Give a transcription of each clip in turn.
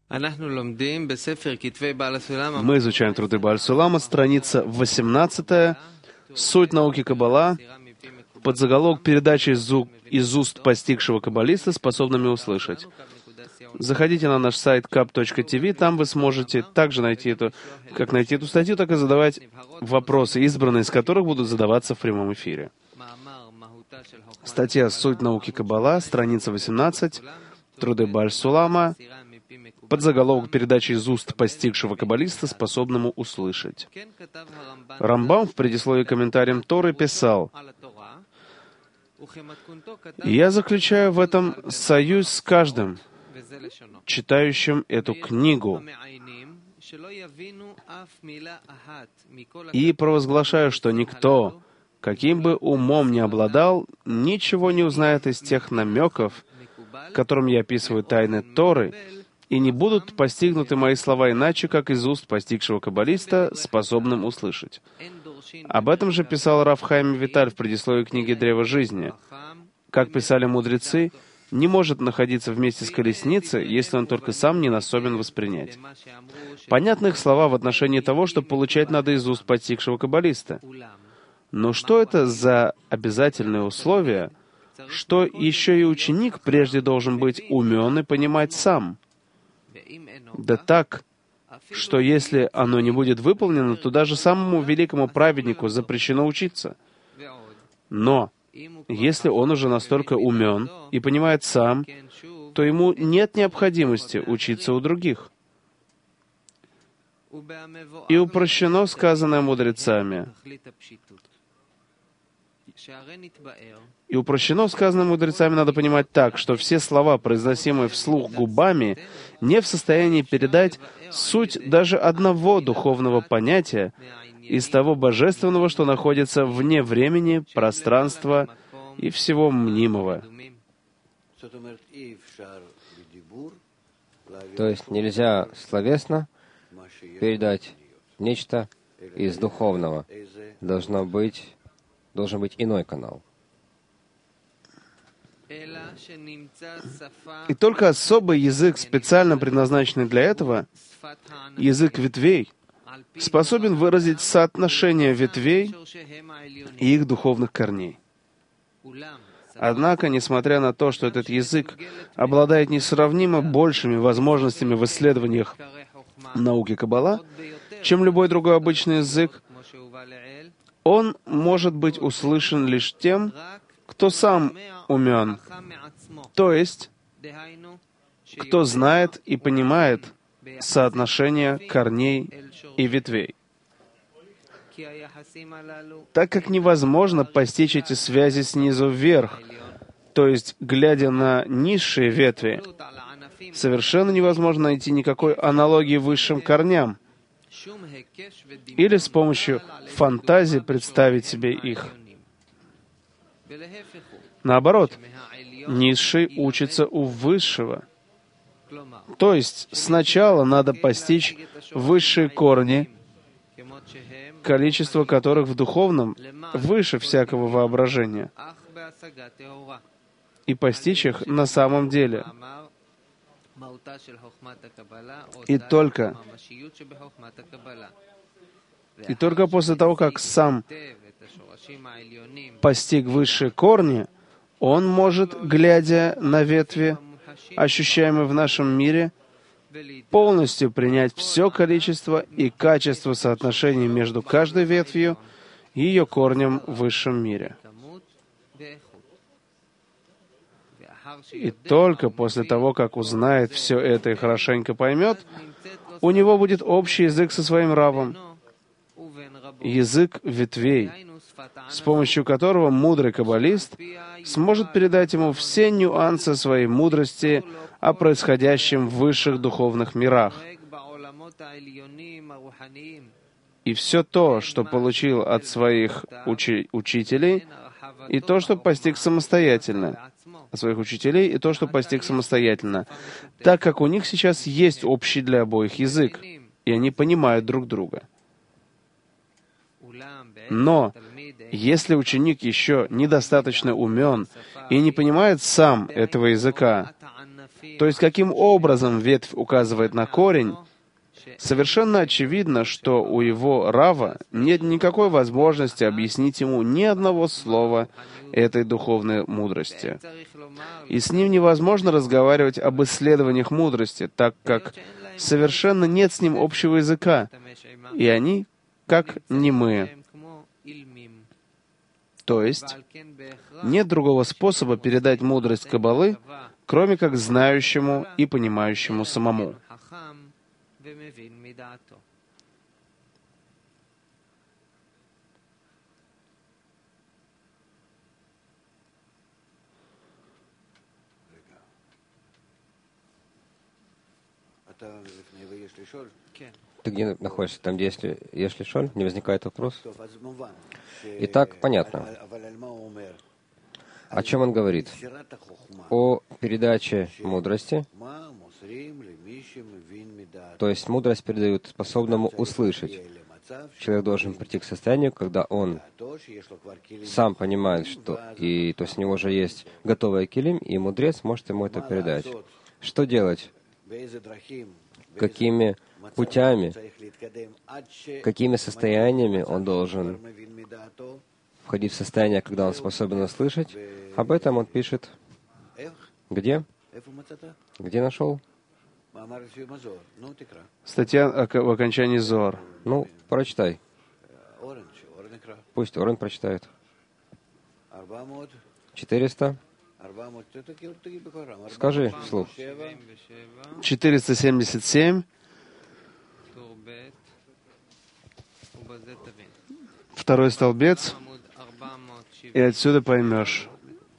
Мы изучаем труды Бааль Сулама, страница 18, суть науки Каббала, подзаголовок передачи из уст постигшего каббалиста, способными услышать. Заходите на наш сайт kap.tv, там вы сможете также найти эту статью, так и задавать вопросы, избранные из которых будут задаваться в прямом эфире. Статья «Суть науки Каббала», страница 18, труды Бааль Сулама, подзаголовок передачи из уст постигшего каббалиста, способному услышать. Рамбам в предисловии к комментариям Торы писал: «Я заключаю в этом союз с каждым, читающим эту книгу, и провозглашаю, что никто, каким бы умом ни обладал, ничего не узнает из тех намеков, которым я описываю тайны Торы, и не будут постигнуты мои слова иначе, как из уст постигшего каббалиста, способным услышать». Об этом же писал Рав Хаим Виталь в предисловии книги «Древо жизни». Как писали мудрецы, не может находиться вместе с колесницей, если он только сам не способен воспринять. Понятны их слова в отношении того, что получать надо из уст постигшего каббалиста. Но что это за обязательное условие, что еще и ученик прежде должен быть умен и понимать сам? Да так, что если оно не будет выполнено, то даже самому великому праведнику запрещено учиться. Но если он уже настолько умен и понимает сам, то ему нет необходимости учиться у других. И упрощено сказанное мудрецами. Надо понимать так, что все слова, произносимые вслух губами, не в состоянии передать суть даже одного духовного понятия из того божественного, что находится вне времени, пространства и всего мнимого. То есть нельзя словесно передать нечто из духовного. Должен быть иной канал. И только особый язык, специально предназначенный для этого, язык ветвей, способен выразить соотношение ветвей и их духовных корней. Однако, несмотря на то, что этот язык обладает несравнимо большими возможностями в исследованиях науки Каббала, чем любой другой обычный язык, он может быть услышан лишь тем, кто сам умен, то есть, кто знает и понимает соотношение корней и ветвей. Так как невозможно постичь эти связи снизу вверх, то есть, глядя на низшие ветви, совершенно невозможно найти никакой аналогии высшим корням, или с помощью фантазии представить себе их. Наоборот, низший учится у высшего. То есть сначала надо постичь высшие корни, количество которых в духовном выше всякого воображения, и постичь их на самом деле. И только после того, как сам постиг высшие корни, он может, глядя на ветви, ощущаемые в нашем мире, полностью принять все количество и качество соотношений между каждой ветвью и ее корнем в высшем мире. И только после того, как узнает все это и хорошенько поймет, у него будет общий язык со своим равом, язык ветвей, с помощью которого мудрый каббалист сможет передать ему все нюансы своей мудрости о происходящем в высших духовных мирах. И все то, что получил от своих учителей, и то, что постиг самостоятельно. От своих учителей, и то, что постиг самостоятельно. Так как у них сейчас есть общий для обоих язык, и они понимают друг друга. Но если ученик еще недостаточно умен и не понимает сам этого языка, То есть, каким образом ветвь указывает на корень, совершенно очевидно, что у его рава нет никакой возможности объяснить ему ни одного слова этой духовной мудрости. И с ним невозможно разговаривать об исследованиях мудрости, так как совершенно нет с ним общего языка, и они как немые. То есть, нет другого способа передать мудрость Каббалы, кроме как знающему и понимающему самому. Ты где находишься? Там, где если шоль, не возникает вопрос? Итак, понятно. О чем он говорит? О передаче мудрости. То есть мудрость передают способному услышать. Человек должен прийти к состоянию, когда он сам понимает, что то есть у него уже есть готовый килим, и мудрец может ему это передать. Что делать? Какими путями, какими состояниями он должен входить в состояние, когда он способен услышать? Об этом он пишет. Где? Где нашел? Статья в окончании Зоар. Ну, прочитай. Пусть Орен прочитает. 400. Скажи вслух. 477. Второй столбец. И отсюда поймешь.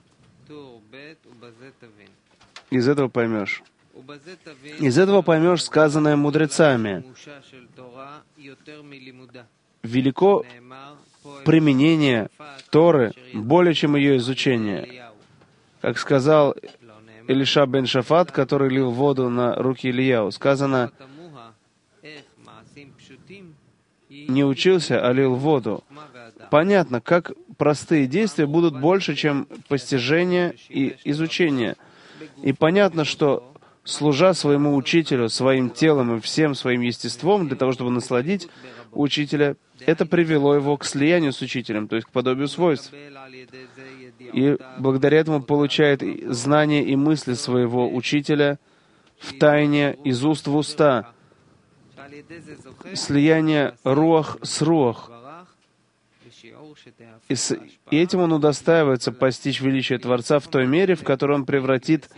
Из этого поймешь. Из этого поймешь сказанное мудрецами. Велико применение Торы более, чем ее изучение. Как сказал Элиша бен Шафат, который лил воду на руки Ильяу, сказано, не учился, а лил воду. Понятно, как простые действия будут больше, чем постижение и изучение. И понятно, что, служа своему учителю, своим телом и всем своим естеством, для того, чтобы насладить учителя, это привело его к слиянию с учителем, то есть к подобию свойств. И благодаря этому получает знания и мысли своего учителя в тайне, из уст в уста, слияние руах с руах. И этим он удостаивается постичь величие Творца в той мере, в которой он превратит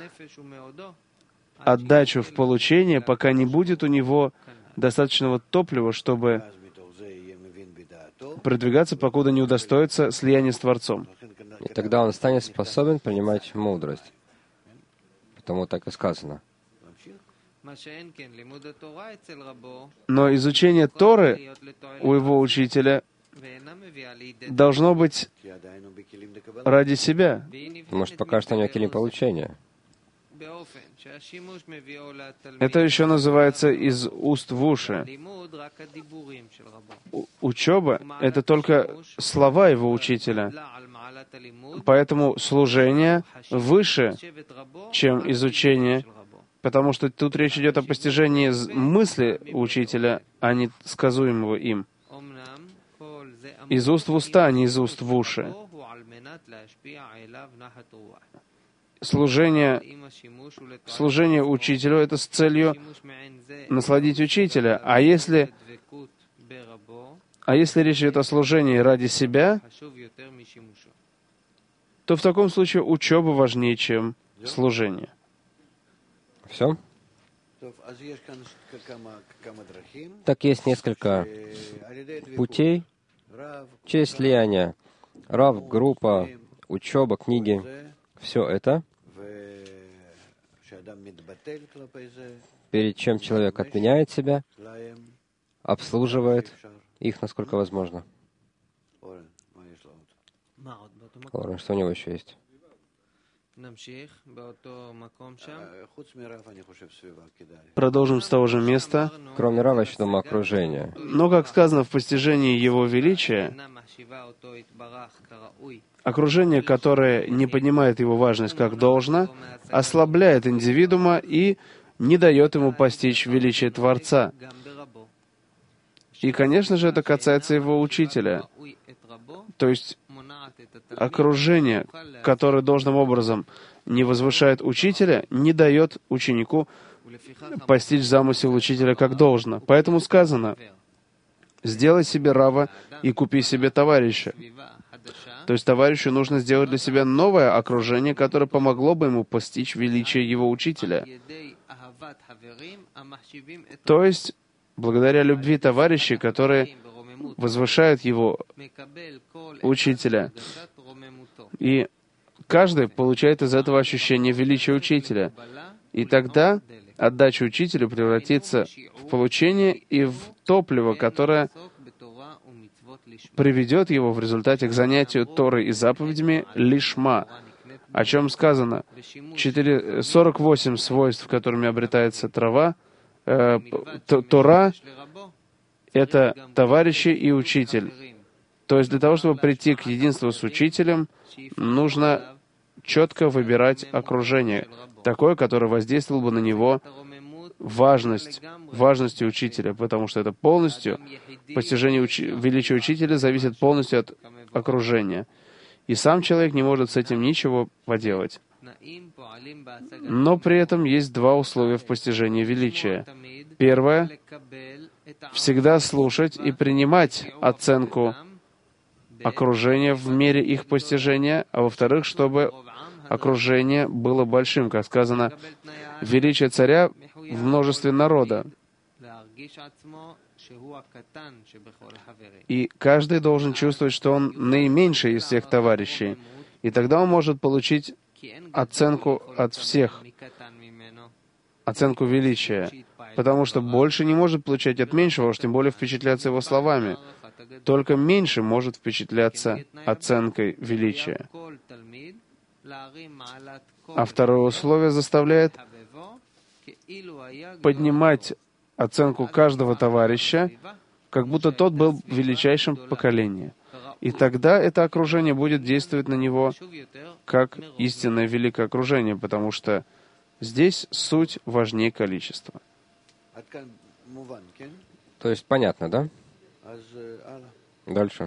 отдачу в получение, пока не будет у него достаточного топлива, чтобы продвигаться, покуда не удостоится слияния с Творцом. И тогда он станет способен принимать мудрость. Потому так и сказано. Но изучение Торы у его учителя должно быть ради себя. Потому что пока что у него килим получения. Это еще называется из уст в уши. Учеба — это только слова его учителя. Поэтому служение выше, чем изучение, потому что тут речь идет о постижении мысли учителя, а не сказуемого им. Из уст в уста, а не из уст в уши. Служение учителю — это с целью насладить учителя. А если речь идет о служении ради себя, то в таком случае учеба важнее, чем служение. Все? Так есть несколько путей через слияние. Рав, группа, учеба, книги. Все это, перед чем человек отменяет себя, обслуживает их, насколько возможно. Орен, что у него еще есть? Продолжим с того же места. Кроме Рава, еще думаю, окружение. Но, как сказано в постижении Его величия, окружение, которое не понимает его важность как должно, ослабляет индивидуума и не дает ему постичь величие Творца. И, конечно же, это касается его учителя. То есть окружение, которое должным образом не возвышает учителя, не дает ученику постичь замысел учителя как должно. Поэтому сказано: «Сделай себе рава и купи себе товарища». То есть товарищу нужно сделать для себя новое окружение, которое помогло бы ему постичь величие его учителя. То есть благодаря любви товарищей, которые возвышают его учителя. И каждый получает из этого ощущение величия учителя. И тогда отдача учителю превратится в получение и в топливо, которое приведет его в результате к занятию Торой и заповедями лишма, о чем сказано. 48 свойств, которыми обретается Тора, это товарищи и учитель. То есть для того, чтобы прийти к единству с учителем, нужно четко выбирать окружение, такое, которое воздействовало бы на него важностью учителя, потому что это полностью, постижение величия учителя зависит полностью от окружения. И сам человек не может с этим ничего поделать. Но при этом есть два условия в постижении величия. Первое — всегда слушать и принимать оценку окружения в мере их постижения, а во-вторых, чтобы окружение было большим, как сказано, величие царя в множестве народа. И каждый должен чувствовать, что он наименьший из всех товарищей. И тогда он может получить оценку от всех, оценку величия. Потому что больше не может получать от меньшего, уж тем более впечатляться его словами. Только меньше может впечатляться оценкой величия. А второе условие заставляет поднимать оценку каждого товарища, как будто тот был в величайшем поколении. И тогда это окружение будет действовать на него как истинное великое окружение, потому что здесь суть важнее количества. То есть понятно, да? Дальше.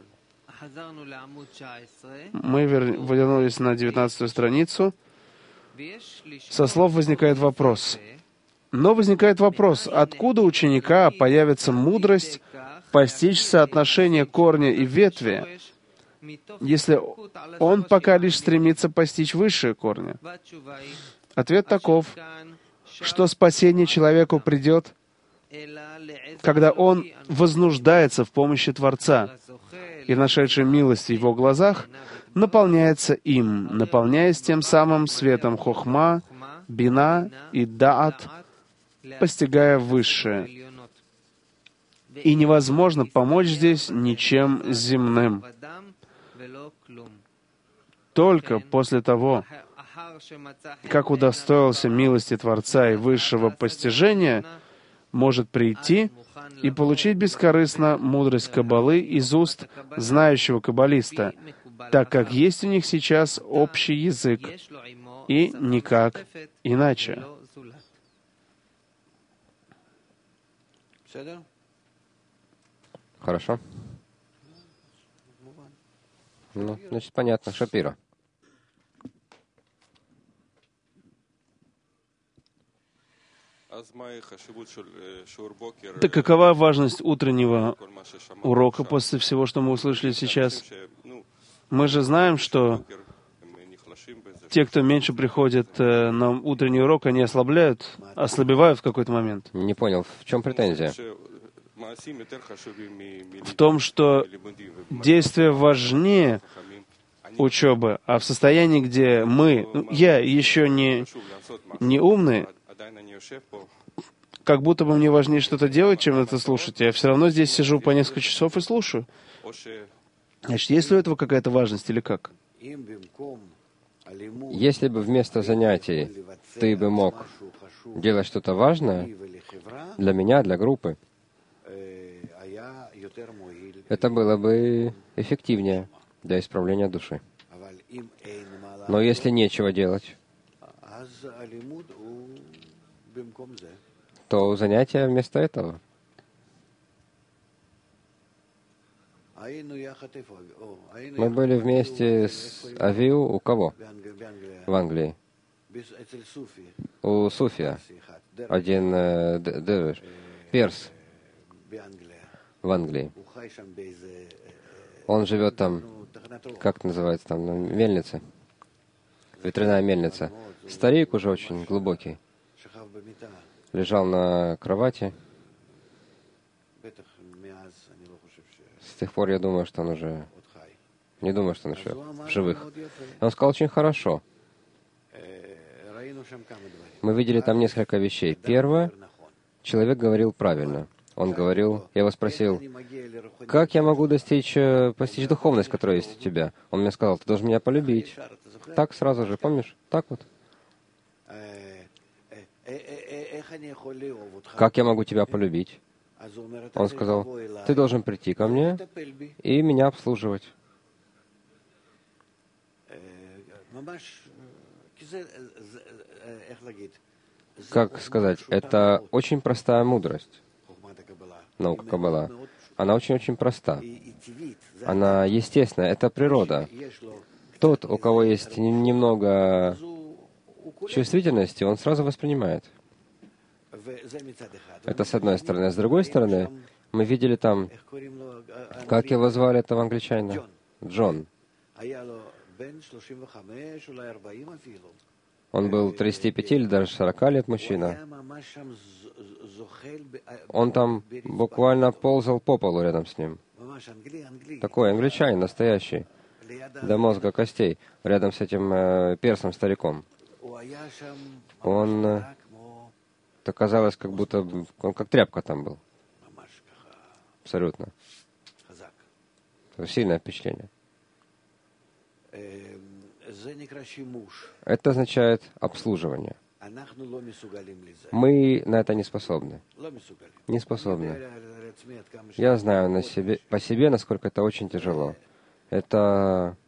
Мы вернулись на 19-ю страницу. Со слов возникает вопрос. Но возникает вопрос, откуда у ученика появится мудрость постичь соотношение корня и ветви, если он пока лишь стремится постичь высшее корня? Ответ таков, что спасение человеку придет, когда он вознуждается в помощи Творца, и нашедший милость в его глазах наполняется им, наполняясь тем самым светом хохма, бина и даат, постигая высшее. И невозможно помочь здесь ничем земным. Только после того, как удостоился милости Творца и высшего постижения, может прийти и получить бескорыстно мудрость Каббалы из уст знающего каббалиста, так как есть у них сейчас общий язык, и никак иначе. Хорошо. Ну, значит, понятно. Шапира. Так какова важность утреннего урока после всего, что мы услышали сейчас? Мы же знаем, что те, кто меньше приходит на утренний урок, они ослабевают в какой-то момент. Не понял, в чем претензия? В том, что действие важнее учебы, а в состоянии, где я еще не умный, как будто бы мне важнее что-то делать, чем это слушать. Я все равно здесь сижу по несколько часов и слушаю. Значит, есть ли у этого какая-то важность или как? Если бы вместо занятий ты бы мог делать что-то важное для меня, для группы, это было бы эффективнее. для исправления души. Но если нечего делать, то занятия вместо этого. Мы были вместе с Авиу у кого? В Англии. У Суфия. Один дервиш. Перс в Англии. Он живет там, как называется там, на мельнице. Ветряная мельница. Старик уже очень глубокий. Лежал на кровати. С тех пор я думаю, что он уже... Не думаю, что он еще в живых. Он сказал очень хорошо. Мы видели там несколько вещей. Первое, человек говорил правильно. Он говорил, я его спросил, как я могу постичь духовность, которая есть у тебя? Он мне сказал, ты должен меня полюбить. Так сразу же, помнишь? Так вот. Как я могу тебя полюбить? Он сказал, ты должен прийти ко мне и меня обслуживать. Как сказать, это очень простая мудрость. Наука Каббала. Она очень-очень проста. Она естественная, это природа. Тот, у кого есть немного чувствительности, он сразу воспринимает. Это с одной стороны. А с другой стороны, мы видели там, как его звали этого англичанина? Джон. Он был 35 или даже 40 лет мужчина. Он там буквально ползал по полу рядом с ним. Такой англичанин настоящий, до мозга костей, рядом с этим персом-стариком. Он, это казалось, как будто он как тряпка там был. Абсолютно. Это сильное впечатление. Это означает обслуживание. Мы на это не способны. Не способны. Я знаю по себе, насколько это очень тяжело. Это...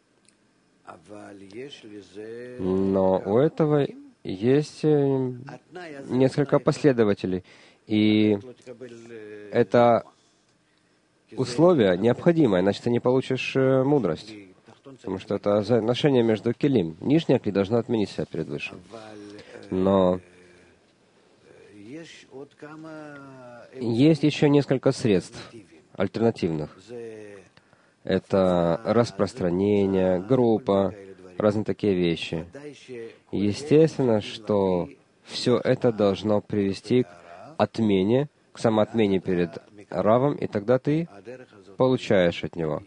Но у этого есть несколько последователей. И это условие необходимое, иначе ты не получишь мудрость. Потому что это отношение между келим. Нижняя кли должна отменить себя перед высшим. Но есть еще несколько средств альтернативных. Это распространение, группа, разные такие вещи. Естественно, что все это должно привести к отмене, к самоотмене перед Равом, и тогда ты получаешь от него.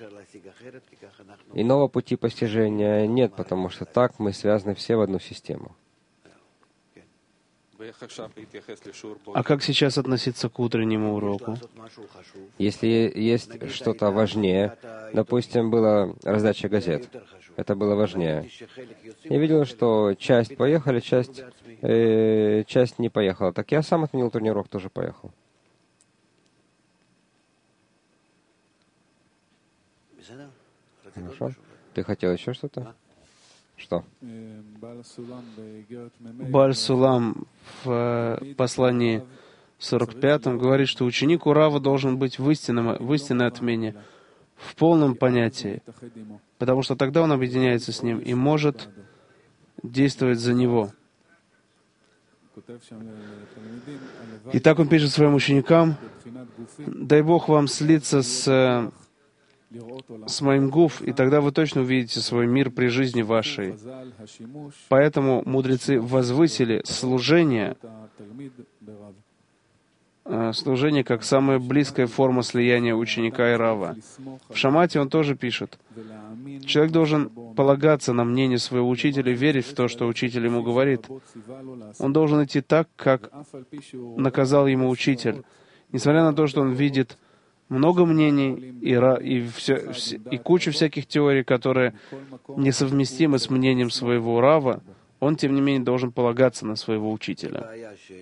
Иного пути постижения нет, потому что так мы связаны все в одну систему. А как сейчас относиться к утреннему уроку? Если есть что-то важнее, допустим, была раздача газет, это было важнее. Я видел, что часть поехали, часть не поехала. Так я сам отменил утренний урок, тоже поехал. Хорошо. Ты хотел еще что-то? Что? Бааль Сулам в послании 45 говорит, что ученик у Рава должен быть в истинной отмене, в полном понятии, потому что тогда он объединяется с ним и может действовать за него. И так он пишет своим ученикам: «Дай Бог вам слиться с моим гуф, и тогда вы точно увидите свой мир при жизни вашей». Поэтому мудрецы возвысили служение как самая близкая форма слияния ученика и Рава. В Шамате он тоже пишет: человек должен полагаться на мнение своего учителя и верить в то, что учитель ему говорит. Он должен идти так, как наказал ему учитель, несмотря на то, что он видит много мнений и кучу всяких теорий, которые несовместимы с мнением своего Рава, он, тем не менее, должен полагаться на своего учителя.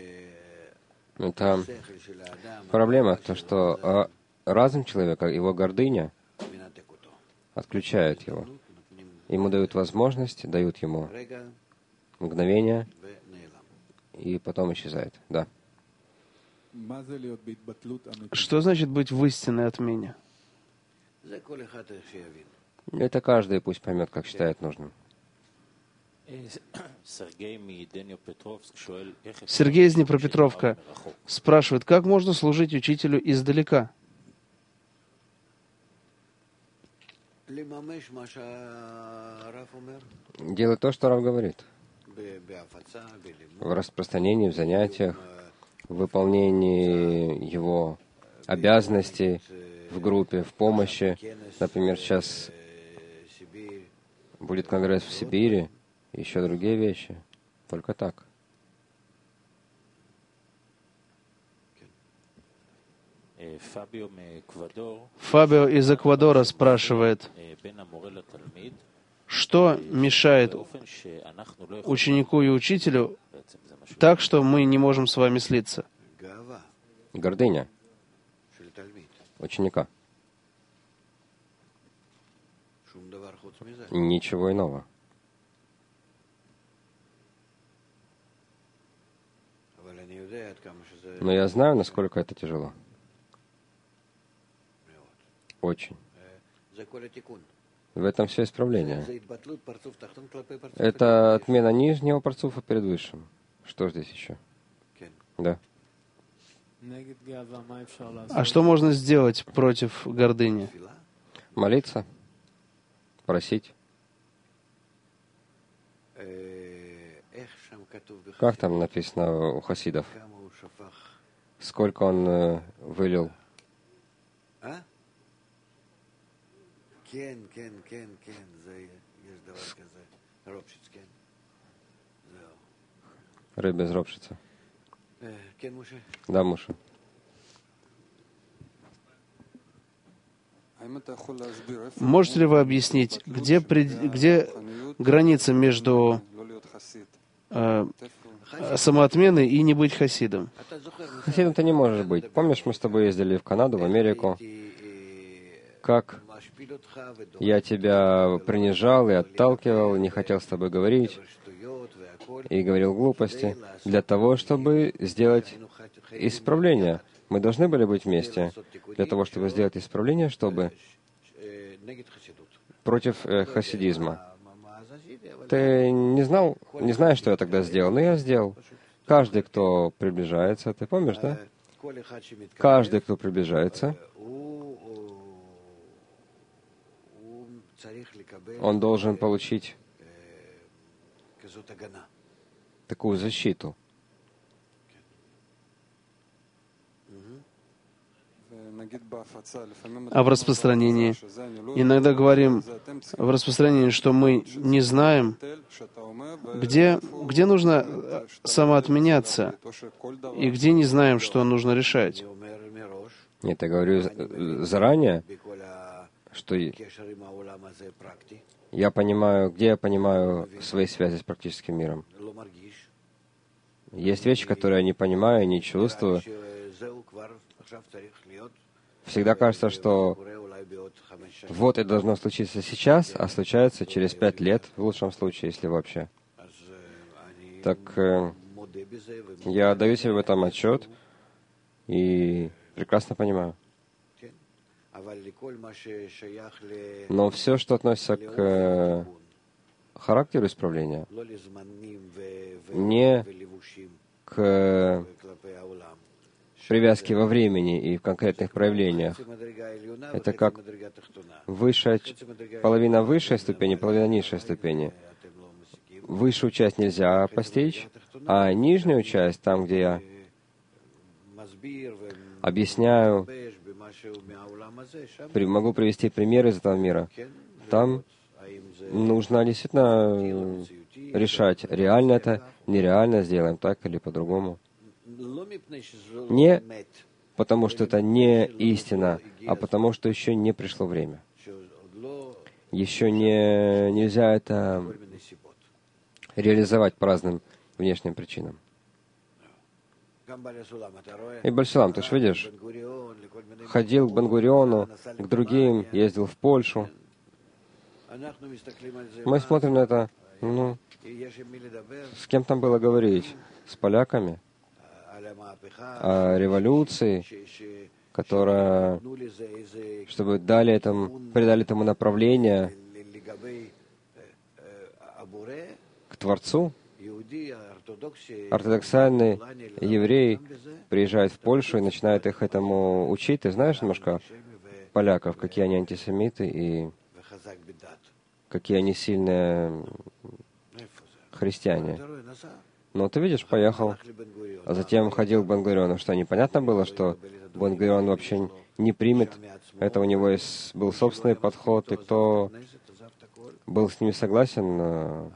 Это проблема, то, что разум человека, его гордыня отключают его. Ему дают возможность, дают ему мгновение, и потом исчезает. Да. Что значит быть в истинной отмене? Это каждый пусть поймет, как считает нужным. Сергей из Днепропетровка спрашивает, как можно служить учителю издалека? Делать то, что Рав говорит. В распространении, в занятиях, в выполнении его обязанностей в группе, в помощи. Например, сейчас будет конгресс в Сибири, и еще другие вещи. Только так. Фабио из Эквадора спрашивает, что мешает ученику и учителю так, что мы не можем с вами слиться? Гордыня ученика. Ничего иного. Но я знаю, насколько это тяжело. Очень. В этом все исправление. Это отмена нижнего парцуфа перед высшим. Что здесь еще? Да. А что можно сделать против гордыни? Молиться, просить. Как там написано у хасидов? Сколько он вылил? Рыбе из Ропшица. Да, Муша. Можете ли вы объяснить, где граница между самоотменой и не быть хасидом? Хасидом ты не можешь быть. Помнишь, мы с тобой ездили в Канаду, в Америку? Как я тебя принижал и отталкивал, не хотел с тобой говорить, и говорил глупости, для того, чтобы сделать исправление. Мы должны были быть вместе для того, чтобы сделать исправление, чтобы против хасидизма. Ты не знаешь, что я тогда сделал, но я сделал. Каждый, кто приближается, ты помнишь, да? Каждый, кто приближается, он должен получить такую защиту. А в распространении? Иногда говорим в распространении, что мы не знаем, где нужно самоотменяться, и где не знаем, что нужно решать. Нет, я говорю заранее, что я понимаю, где я понимаю свои связи с практическим миром. Есть вещи, которые я не понимаю, не чувствую. Всегда кажется, что вот это должно случиться сейчас, а случается через 5 лет, в лучшем случае, если вообще. Так я даю себе в этом отчет и прекрасно понимаю. Но все, что относится к характеру исправления, не к привязки во времени и в конкретных проявлениях. Это как половина высшей ступени, половина низшей ступени. Высшую часть нельзя постичь, а нижнюю часть, там, где я объясняю, могу привести примеры из этого мира, там нужно действительно решать, реально это, нереально, сделаем так или по-другому. Не потому, что это не истина, а потому, что еще не пришло время. Еще нельзя это реализовать по разным внешним причинам. И Бальсулам, ты же видишь, ходил к Бен-Гуриону, к другим, ездил в Польшу. Мы смотрим на это, с кем там было говорить? С поляками? О революции, которая, чтобы придали этому направление к Творцу. Ортодоксальный еврей приезжает в Польшу и начинает их этому учить. Ты знаешь немножко поляков, какие они антисемиты и какие они сильные христиане. Но ты видишь, поехал, а затем ходил к Бен-Гуриону. Что, непонятно было, что Бен-Гурион вообще не примет? Это у него был собственный подход, и кто был с ними согласен,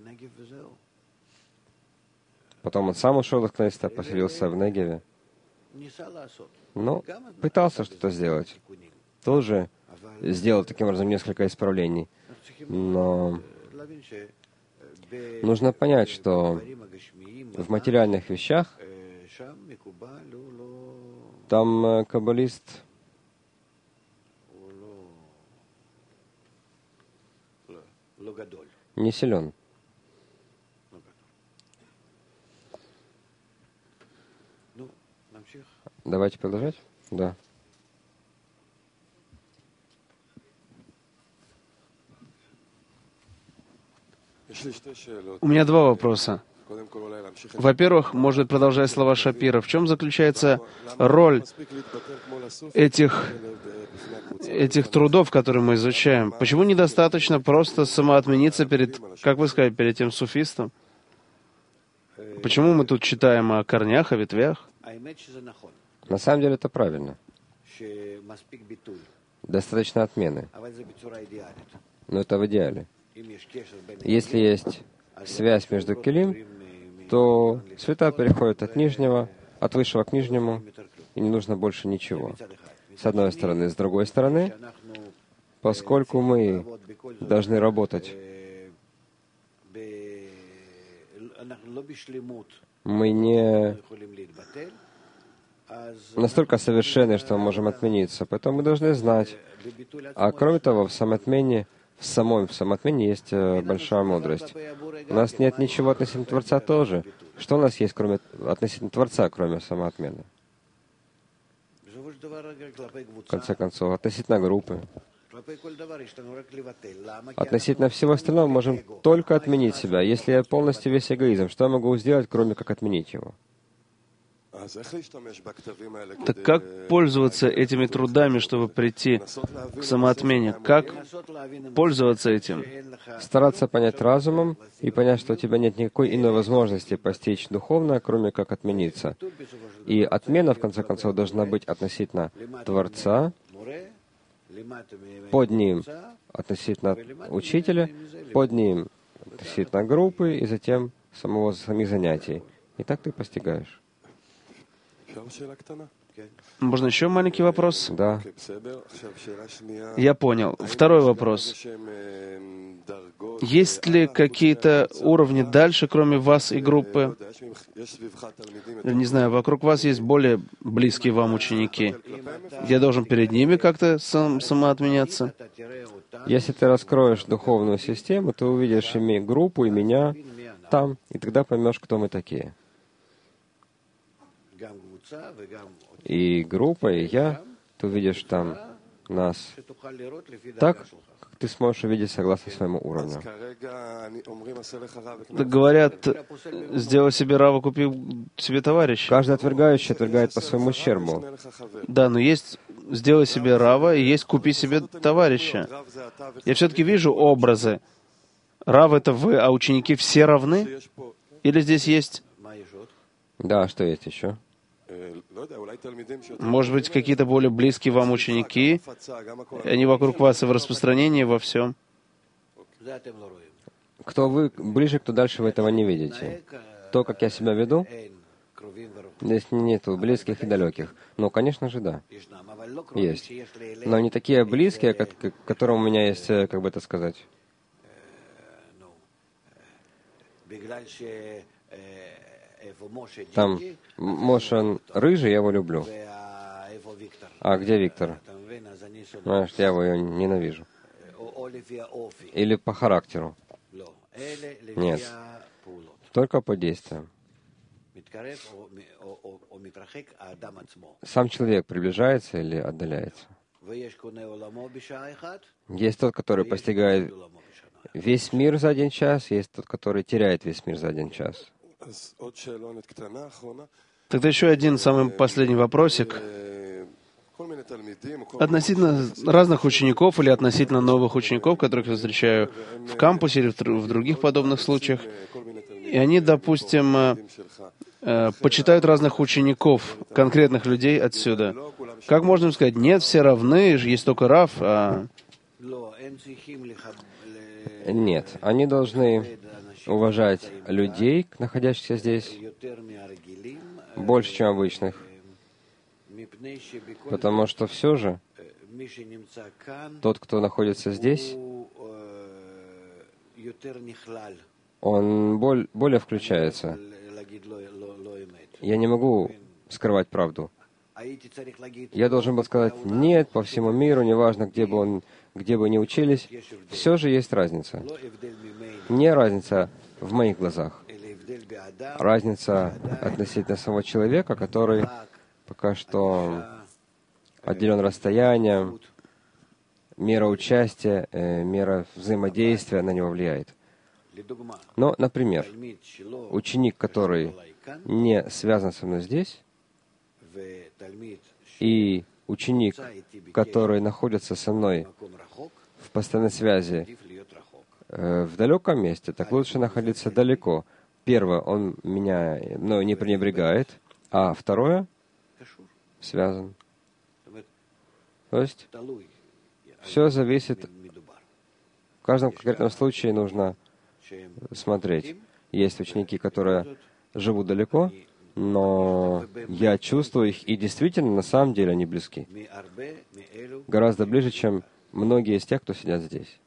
потом он сам ушел из Кнессета, поселился в Негеве. Но пытался что-то сделать. Тоже сделал таким образом несколько исправлений. Но нужно понять, что в материальных вещах там каббалист не силен. Давайте продолжать? Да. У меня два вопроса. Во-первых, может продолжать слова Шапира. В чем заключается роль этих трудов, которые мы изучаем? Почему недостаточно просто самоотмениться перед, как вы сказали, перед этим суфистом? Почему мы тут читаем о корнях, о ветвях? На самом деле это правильно. Достаточно отмены. Но это в идеале. Если есть связь между келим, то света переходят от высшего к нижнему, и не нужно больше ничего. С одной стороны. С другой стороны, поскольку мы должны работать, мы не настолько совершенны, что мы можем отмениться. Поэтому мы должны знать. А кроме того, в самоотмене есть большая мудрость. У нас нет ничего относительно Творца тоже. Что у нас есть относительно Творца, кроме самоотмены? В конце концов, относительно группы. Относительно всего остального мы можем только отменить себя. Если я полностью весь эгоизм, что я могу сделать, кроме как отменить его? Так как пользоваться этими трудами, чтобы прийти к самоотмене? Как пользоваться этим? Стараться понять разумом и понять, что у тебя нет никакой иной возможности постичь духовное, кроме как отмениться. И отмена, в конце концов, должна быть относительно Творца, под ним относительно учителя, под ним относительно группы и затем самих занятий. И так ты постигаешь. Можно еще маленький вопрос? Да. Я понял. Второй вопрос. Есть ли какие-то уровни дальше, кроме вас и группы? Не знаю, вокруг вас есть более близкие вам ученики. Я должен перед ними как-то самоотменяться? Если ты раскроешь духовную систему, ты увидишь и группу, и меня там, и тогда поймешь, кто мы такие. И группа, и я, ты увидишь там нас так, как ты сможешь увидеть согласно своему уровню. Так говорят, сделай себе раву, купи себе товарища. Каждый отвергающий отвергает по своему ущербу. Да, но есть сделай себе рава, и есть купи себе товарища. Я все-таки вижу образы. Рав — это вы, а ученики все равны? Или здесь есть... Да, что есть еще? Может быть, какие-то более близкие вам ученики, и они вокруг вас и в распространении, во всем. Кто вы ближе, кто дальше, вы этого не видите. То, как я себя веду, здесь нету близких и далеких. Ну, конечно же, да. Есть. Но не такие близкие, к которым у меня есть, как бы это сказать. Там Моше рыжий, я его люблю. А где Виктор? Знаешь, я его ненавижу. или по характеру? Нет. Только по действиям. Сам человек приближается или отдаляется. Есть тот, который постигает весь мир за 1 час, есть тот, который теряет весь мир за 1 час. Тогда еще один самый последний вопросик. Относительно разных учеников или относительно новых учеников, которых я встречаю в кампусе или в других подобных случаях, и они, допустим, почитают разных учеников, конкретных людей отсюда. Как можно им сказать, нет, все равны, есть только Рав, Нет, они должны уважать людей, находящихся здесь, больше, чем обычных. Потому что все же тот, кто находится здесь, он более включается. Я не могу скрывать правду. Я должен был сказать, нет, по всему миру, неважно, где бы ни учились, все же есть разница. Не разница в моих глазах. Разница относительно самого человека, который пока что отделен расстоянием, мера участия, мера взаимодействия на него влияет. Но, например, ученик, который не связан со мной здесь, и ученик, который находится со мной в постоянной связи в далеком месте, так лучше находиться далеко. Первое, он мною не пренебрегает, а второе, связан. То есть, все зависит, в каждом конкретном случае нужно смотреть. Есть ученики, которые живут далеко, но я чувствую их, и действительно, на самом деле, они близки. Гораздо ближе, чем многие из тех, кто сидят здесь.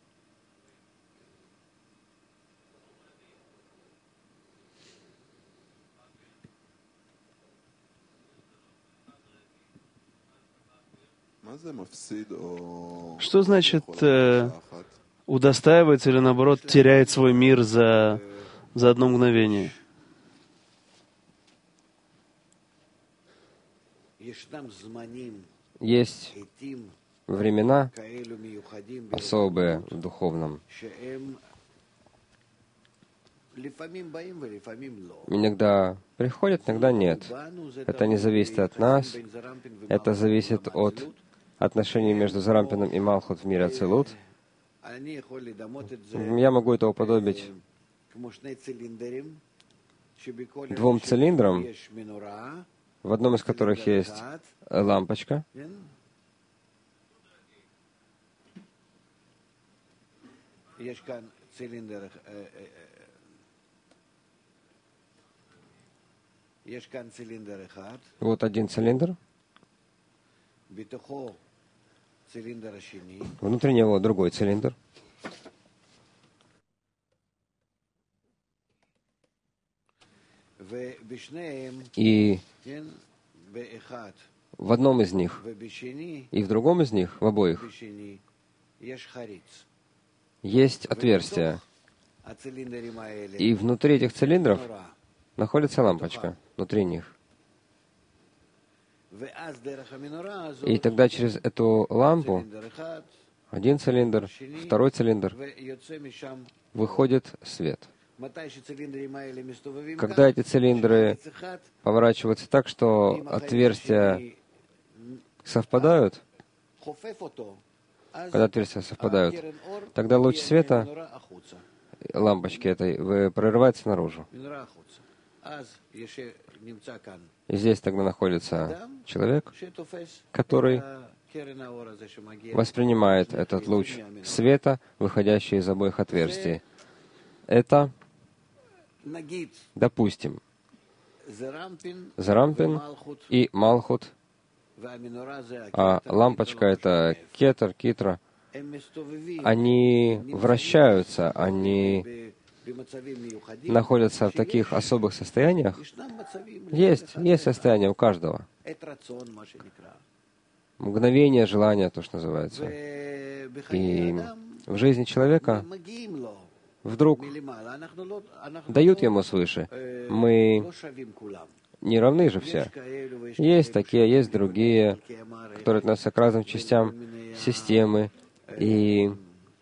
что значит удостаивается или, наоборот, теряет свой мир за одно мгновение? Есть времена особые в духовном. Иногда приходят, иногда нет. Это не зависит от нас. Это зависит от отношений между Зарампином и Малхут в мире Ацилут. Я могу это уподобить 2 цилиндрам, в одном из которых есть лампочка. Вот один цилиндр. Внутри него другой цилиндр. И в одном из них и в другом из них, в обоих, есть отверстие. И внутри этих цилиндров находится лампочка, внутри них. И тогда через эту лампу один цилиндр, второй цилиндр, выходит свет. Когда эти цилиндры поворачиваются так, что отверстия совпадают, тогда луч света лампочки этой прорывается наружу. И здесь тогда находится человек, который воспринимает этот луч света, выходящий из обоих отверстий. Это, допустим, Зарампин и Малхут, а лампочка — это кетер, китра. Они вращаются, они находятся в таких особых состояниях. Есть состояние у каждого. Мгновение желания, то, что называется. И в жизни человека вдруг дают ему свыше. Мы не равны же все. Есть такие, есть другие, которые относятся к разным частям системы, и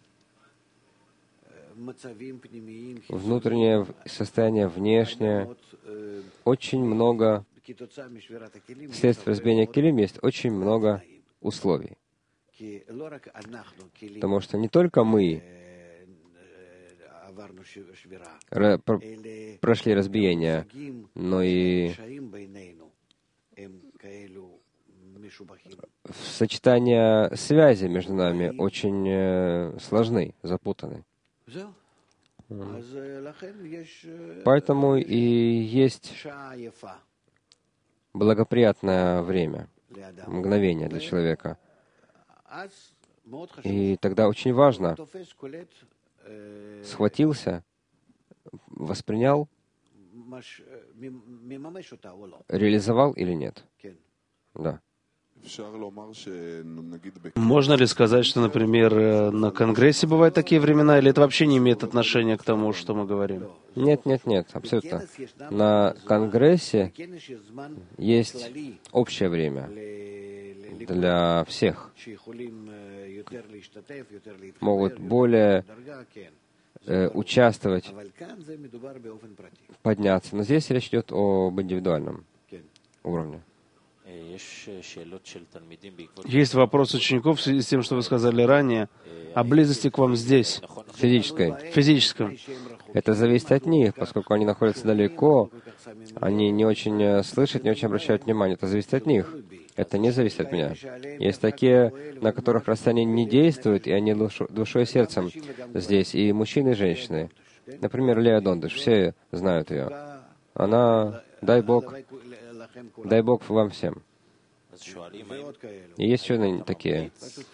внутреннее состояние, внешнее. Очень много вследствие разбиения килим есть очень много условий. Потому что не только мы прошли разбиение, но и сочетания связи между нами очень сложны, запутаны. Поэтому и есть благоприятное время, мгновение для человека. И тогда очень важно, схватился, воспринял, реализовал или нет. Да. Можно ли сказать, что, например, на Конгрессе бывают такие времена, или это вообще не имеет отношения к тому, что мы говорим? Нет, абсолютно. На Конгрессе есть общее время для всех. Могут более участвовать, подняться. Но здесь речь идет об индивидуальном уровне. Есть вопрос учеников в связи с тем, что вы сказали ранее, о близости к вам здесь. Физическом. Это зависит от них, поскольку они находятся далеко, они не очень слышат, не очень обращают внимание. Это зависит от них. Это не зависит от меня. Есть такие, на которых расстояние не действует, и они душой и сердцем здесь, и мужчины, и женщины. Например, Лея Дондыш, все знают ее. Она, дай Бог вам всем. И есть еще такие.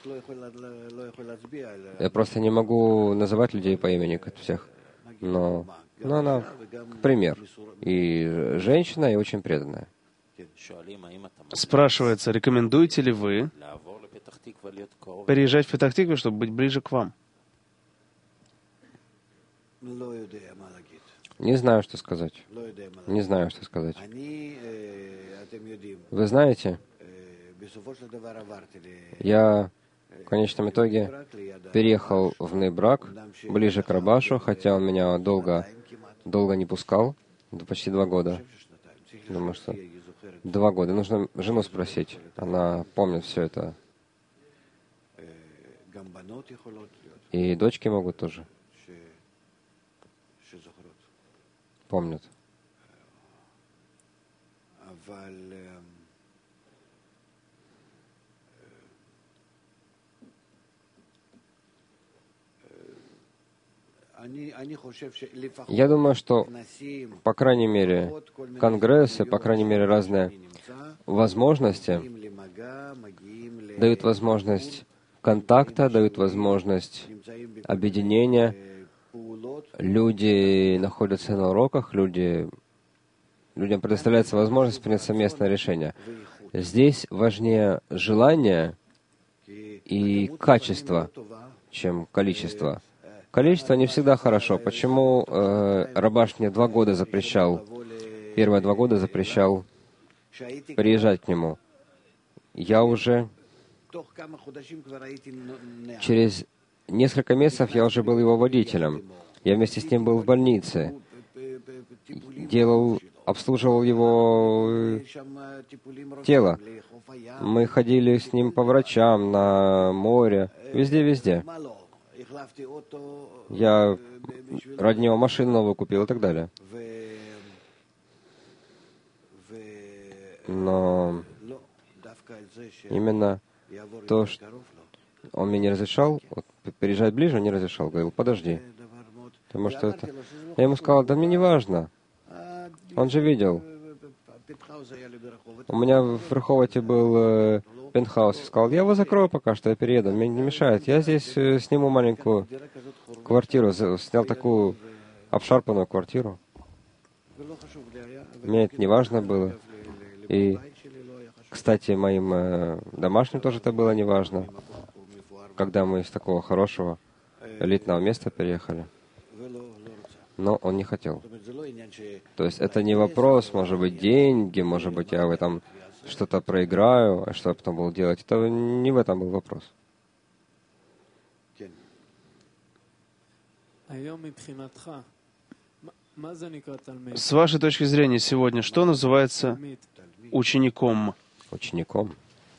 Я просто не могу называть людей по имени всех. Но она, к примеру, и женщина, и очень преданная. Спрашивается, рекомендуете ли вы переезжать в Петах-Тикву, чтобы быть ближе к вам? Не знаю, что сказать. Вы знаете, я в конечном итоге переехал в Ней-Брак, ближе к Рабашу, хотя он меня долго не пускал, почти 2 года. Думаю, что 2 года. Нужно жену спросить. Она помнит все это. И дочки могут тоже. Помнят. Я думаю, что, по крайней мере, конгрессы, по крайней мере, разные возможности дают возможность контакта, дают возможность объединения. Люди находятся на уроках, людям предоставляется возможность принять совместное решение. Здесь важнее желание и качество, чем количество. Количество не всегда хорошо. Почему Рабаш мне 2 года запрещал, первые 2 года запрещал приезжать к нему? Я уже через несколько месяцев я уже был его водителем. Я вместе с ним был в больнице. Обслуживал его тело. Мы ходили с ним по врачам, на море, везде. Я ради него машину новую купил и так далее. Но именно то, что он мне не разрешал, переезжать ближе, он не разрешал. Говорил, подожди. Потому что это... Я ему сказал, да мне не важно. Он же видел. У меня в Раховате был пентхаус. Я сказал, я его закрою пока что, я перееду, мне не мешает. Я здесь сниму маленькую квартиру, снял такую обшарпанную квартиру. Мне это не важно было. И, кстати, моим домашним тоже это было не важно. Когда мы из такого хорошего элитного места переехали. Но он не хотел. То есть это не вопрос, может быть, деньги, может быть, я в этом что-то проиграю, а что я потом буду делать. Это не в этом был вопрос. С вашей точки зрения сегодня, что называется учеником? Учеником.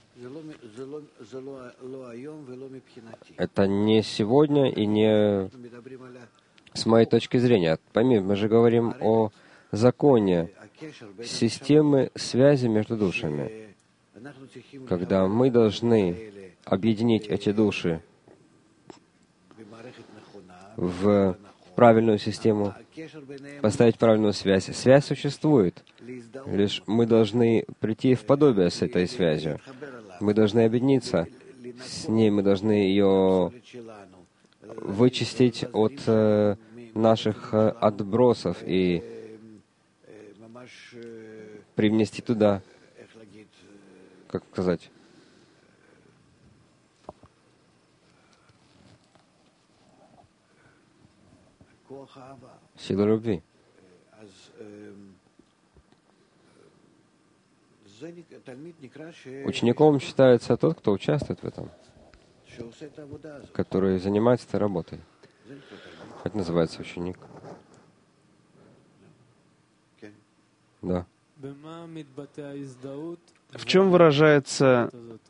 Это не сегодня и не с моей точки зрения. Пойми, мы же говорим о законе системы связи между душами, когда мы должны объединить эти души в правильную систему, поставить правильную связь. Связь существует, лишь мы должны прийти в подобие с этой связью. Мы должны объединиться с ней, мы должны ее вычистить от наших отбросов и привнести туда, как сказать, силу любви. Учеником считается тот, кто участвует в этом, который занимается этой работой. Это называется ученик. Да. В чем выражается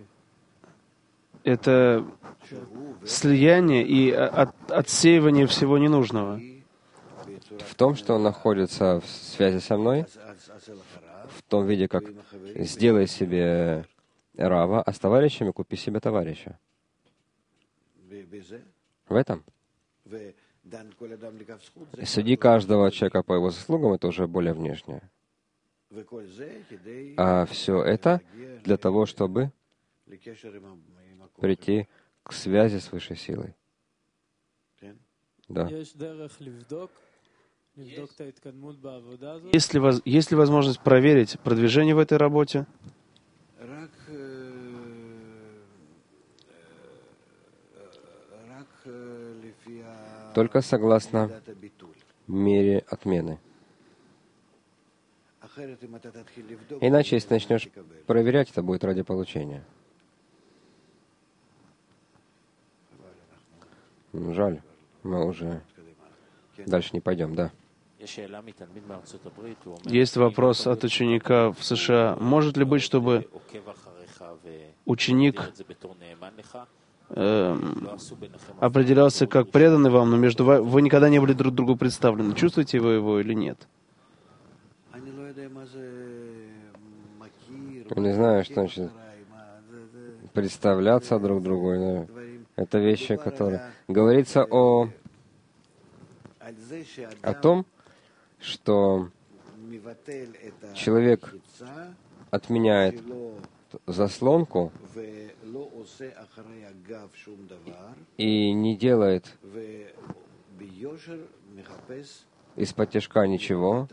это слияние и отсеивание всего ненужного? В том, что он находится в связи со мной, в том виде, как сделай себе рава, а с товарищами купи себе товарища. В этом. И суди каждого человека по его заслугам, это уже более внешнее. А все это для того, чтобы прийти к связи с высшей силой. Да. Есть ли возможность проверить продвижение в этой работе? Только согласно мере отмены. Иначе, если начнешь проверять, это будет ради получения. Жаль, мы уже дальше не пойдем, да. Есть вопрос от ученика в США. Может ли быть, чтобы ученик определялся как преданный вам, но между вы никогда не были друг другу представлены? Чувствуете вы его или нет? Я не знаю, что значит представляться друг другу. Но это вещи, которые... Говорится о том, что человек отменяет заслонку и не делает из-под тяжка ничего,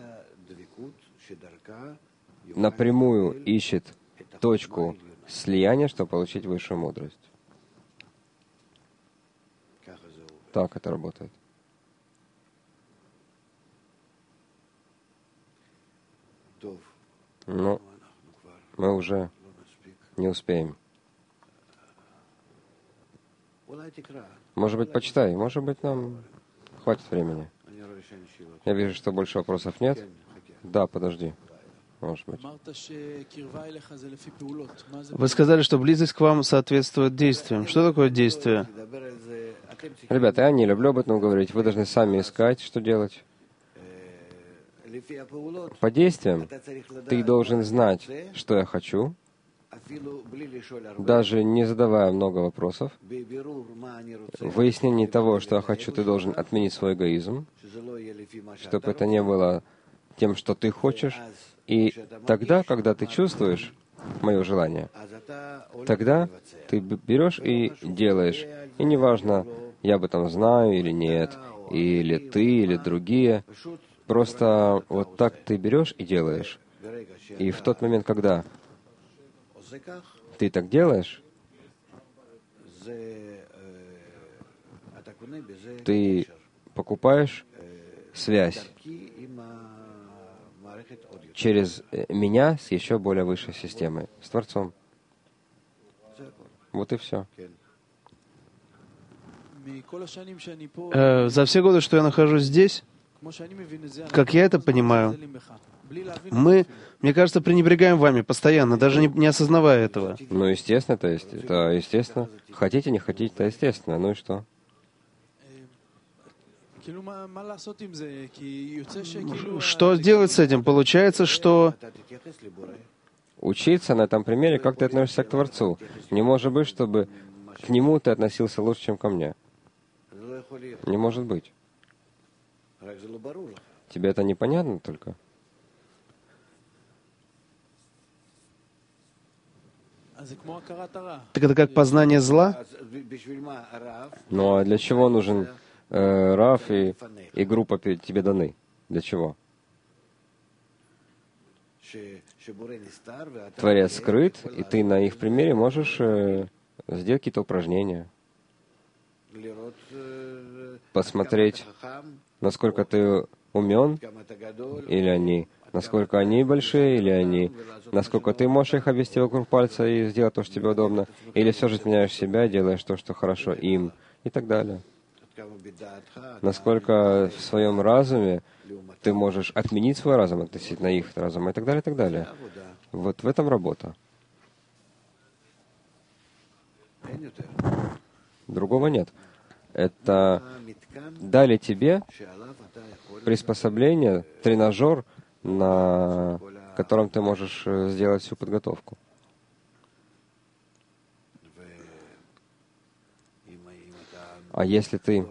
напрямую ищет точку слияния, чтобы получить высшую мудрость. Так это работает. Но мы уже не успеем. Может быть, почитай. Может быть, нам хватит времени. Я вижу, что больше вопросов нет. Да, подожди. Может быть. Вы сказали, что близость к вам соответствует действиям. Что такое действие? Ребята, я не люблю об этом говорить. Вы должны сами искать, что делать. По действиям ты должен знать, что я хочу, даже не задавая много вопросов. В выяснении того, что я хочу, ты должен отменить свой эгоизм, чтобы это не было тем, что ты хочешь. И тогда, когда ты чувствуешь мое желание, тогда ты берешь и делаешь. И неважно, я об этом знаю или нет, или ты, или другие. Просто вот так ты берешь и делаешь. И в тот момент, когда ты так делаешь, Ты покупаешь связь через меня с еще более высшей системой, с Творцом. Вот и все. За все годы, что я нахожусь здесь, как я это понимаю, мы, мне кажется, пренебрегаем вами постоянно, даже не осознавая этого. Ну, естественно, это естественно. Хотите, не хотите, это естественно. Ну и что? Что делать с этим? Получается, что Учиться на этом примере, как ты относишься к Творцу. Не может быть, чтобы к Нему ты относился лучше, чем ко мне. Не может быть. Тебе это непонятно только? так это как познание зла? Ну а для чего нужен Рав и группа тебе даны? Для чего? Творец скрыт, и ты на их примере можешь сделать какие-то упражнения. Посмотреть, насколько ты умен, или они, насколько они большие, или они, насколько ты можешь их обвести вокруг пальца и сделать то, что тебе удобно, или все же меняешь себя, делаешь то, что хорошо им, и так далее. Насколько в своем разуме ты можешь отменить свой разум относительно их разума, и так далее, и так далее. Вот в этом работа. Другого нет. Это дали тебе приспособление, тренажер, на котором ты можешь сделать всю подготовку. А если ты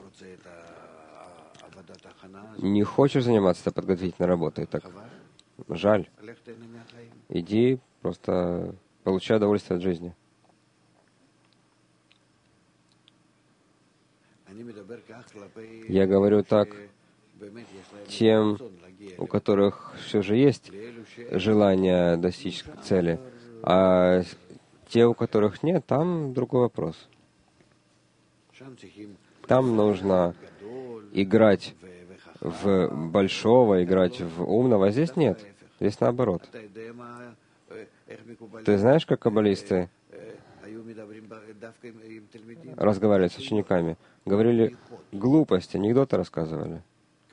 не хочешь заниматься этой подготовительной работой, так жаль. Иди, просто получай удовольствие от жизни. Я говорю так тем, у которых все же есть желание достичь цели, а те, у которых нет, там другой вопрос. Там нужно играть в большого, играть в умного, а здесь нет. Здесь наоборот. Ты знаешь, как каббалисты разговаривали с учениками? Говорили глупости, анекдоты рассказывали.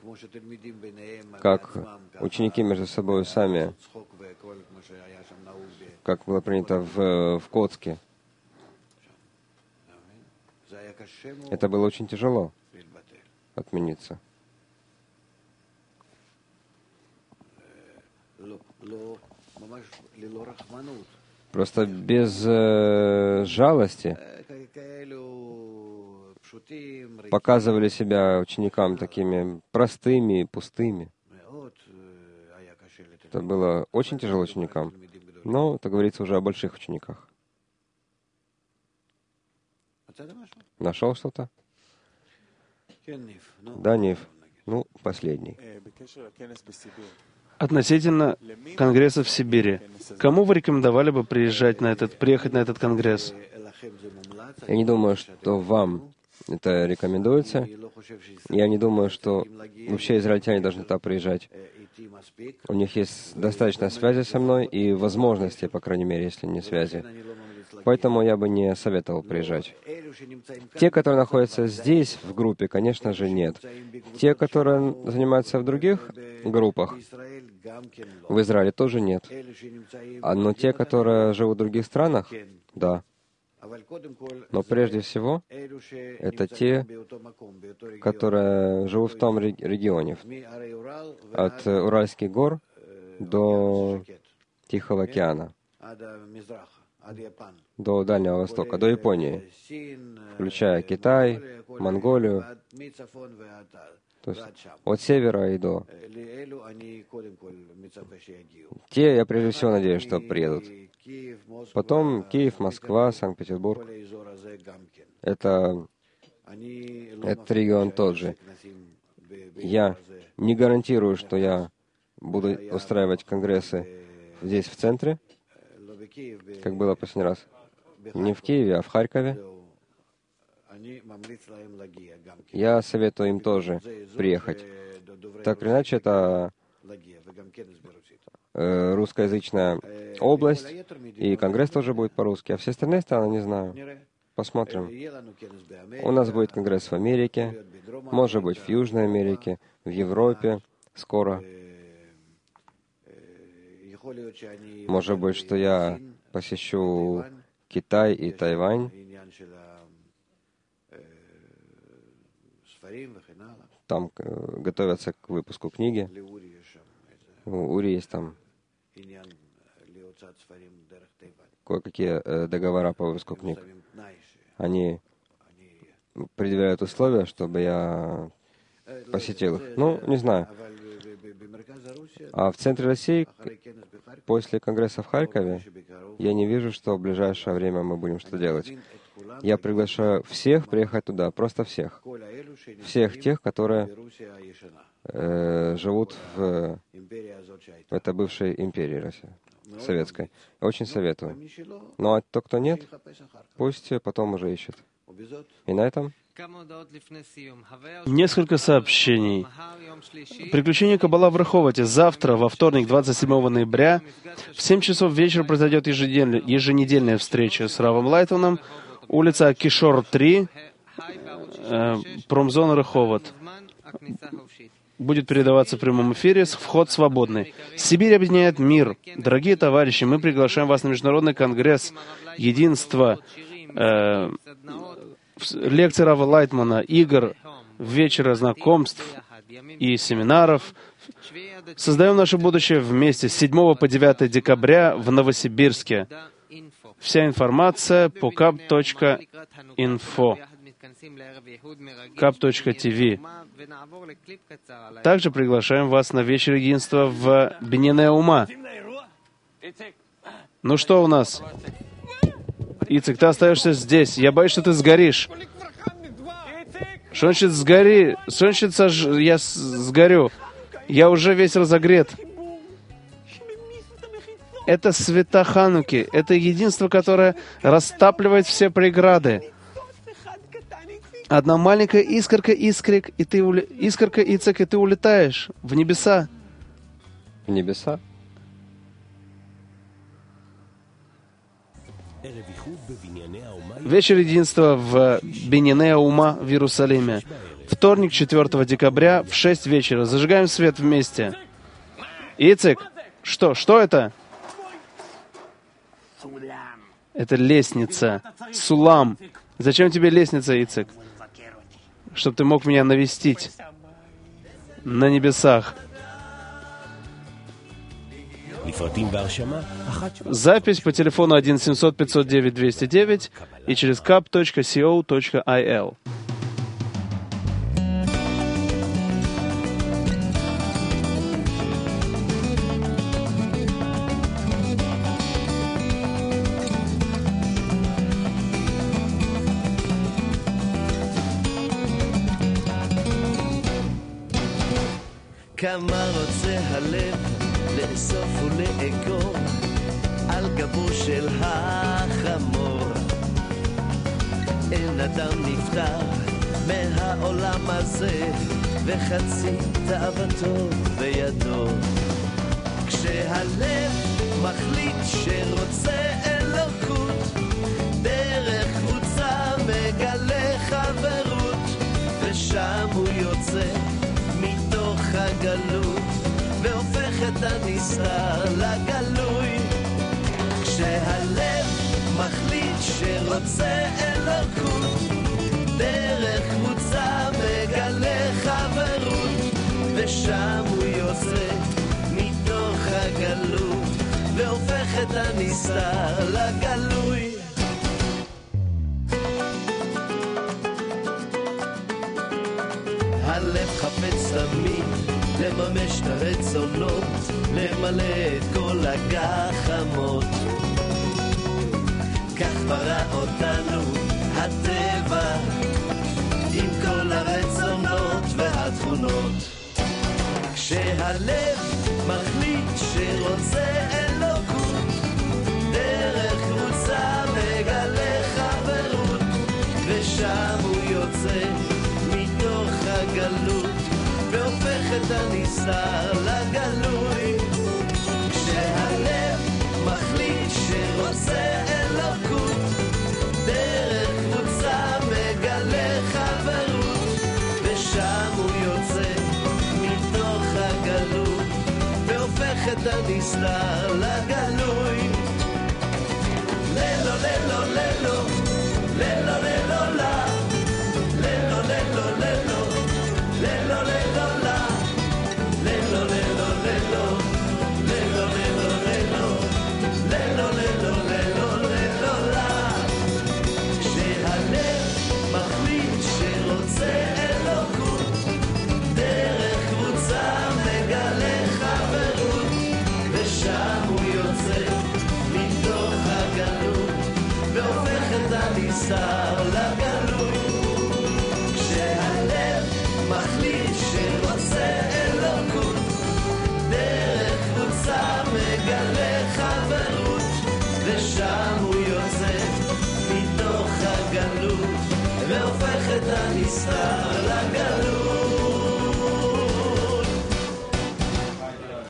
Как ученики между собой сами, как было принято в Коцке. Это было очень тяжело отмениться. Просто без жалости показывали себя ученикам такими простыми, пустыми. Это было очень тяжело ученикам. Но это говорится уже о больших учениках. Нашел что-то? Да, Нив. Ну, последний. Относительно конгресса в Сибири, кому вы рекомендовали бы приехать на этот конгресс? Я не думаю, что вам это рекомендуется. Я не думаю, что вообще израильтяне должны туда приезжать. У них есть достаточно связи со мной и возможности, по крайней мере, если не связи. Поэтому я бы не советовал приезжать. Те, которые находятся здесь, в группе, конечно же, нет. Те, которые занимаются в других группах, в Израиле тоже нет. Но те, которые живут в других странах, да. Но прежде всего, это те, которые живут в том регионе, от Уральских гор до Тихого океана, до Дальнего Востока, до Японии, включая Китай, Монголию, то есть от севера и до. Те, я прежде всего надеюсь, что приедут. Потом Киев, Москва, Санкт-Петербург. Этот регион тот же. Я не гарантирую, что я буду устраивать конгрессы здесь, в центре, как было в последний раз. Не в Киеве, а в Харькове. Я советую им тоже приехать. Так или иначе, это русскоязычная область, и конгресс тоже будет по-русски, а все остальные страны не знаю. Посмотрим. У нас будет конгресс в Америке, может быть, в Южной Америке, в Европе скоро. Может быть, что я посещу Китай и Тайвань. Там готовятся к выпуску книги. У Ури есть там кое-какие договора по выпуску книг. Они предъявляют условия, чтобы я посетил их. Ну, не знаю. А в центре России, после конгресса в Харькове, я не вижу, что в ближайшее время мы будем что делать. Я приглашаю всех приехать туда, просто всех. Всех тех, которые живут в этой бывшей империи России, советской. Очень советую. Ну а тот, кто нет, пусть потом уже ищет. И на этом несколько сообщений. Приключение Каббала в Раховате. Завтра, во вторник, 27 ноября, в 7 часов вечера произойдет еженедельная встреча с Равом Лайтманом, улица Кишор 3, промзона Раховат. Будет передаваться в прямом эфире, вход свободный. Сибирь объединяет мир. Дорогие товарищи, мы приглашаем вас на Международный конгресс единства, лекции Рава Лайтмана, игр, вечера знакомств и семинаров. Создаем наше будущее вместе с 7 по 9 декабря в Новосибирске. Вся информация по kap.info, kap.tv. Также приглашаем вас на вечер единства в Биньяне Ума. Ну что у нас? Ицек, ты остаешься здесь. Я боюсь, что ты сгоришь. Что значит сгори? Что значит я сгорю? Я уже весь разогрет. Это света Хануки. Это единство, которое растапливает все преграды. Одна маленькая искорка, искрик, и ты искорка, Ицек, и ты улетаешь в небеса. В небеса? Вечер единства в Биньяне Ума в Иерусалиме. Вторник, 4 декабря в 6 вечера. Зажигаем свет вместе. Ицек, что это? Это лестница. Сулам. Зачем тебе лестница, Ицек? Чтобы ты мог меня навестить на небесах. Запись по телефону 1-700-509-209 и через kap.co.il. כמה רוצה הלב לאסוף ולאגור על גבו של החמור. אין אדם נפטר מהעולם הזה וחצי תאוותו בידו. כשהלב מחליט שרוצה אלוקות, דרך קבוצה מגלה חברות, ושם הוא יוצא מתוך הגלות והופך את הנסתר לגלוי. כשהלב מחליט שרוצה אלוקות, דרך קבוצה מגלה חברות, ושם הוא יוצא מתוך הגלות והופך את הנסתר לגלוי. הלב חפץ תמיד לממש את הרצונות, למלא את כל הגחמות. כך ברא אותנו הטבע עם כל הרצונות והתכונות. כשהלב מחליט שרוצה אלוקות, דרך קבוצה מגלה חברות, ושם הוא את הנסתר לגלוי. כשהלב מחליט שרוצה אלוקות, דרך קבוצה מגלה חברות, ושם הוא יוצא מתוך הגלות, והופך את הנסתר לגלוי. ללו ללו ללו, ללו ללו לה, ללו ללו ללו, ללו ללו לה, ללו ללו ללו, ללו ללו ללו, ללו ללו ללו ללו לה. כשהלב מחליט שרוצה אלוקות, דרך קבוצה מגלה חברות, ושם הוא יוצא מתוך הגלות, והופך את הנסתר לגלוי. כשהלב מחליט שרוצה אלוקות, דרך קבוצה מגלה חברות, ושם הוא יוצא מתוך הגלות, והופך את הנסתר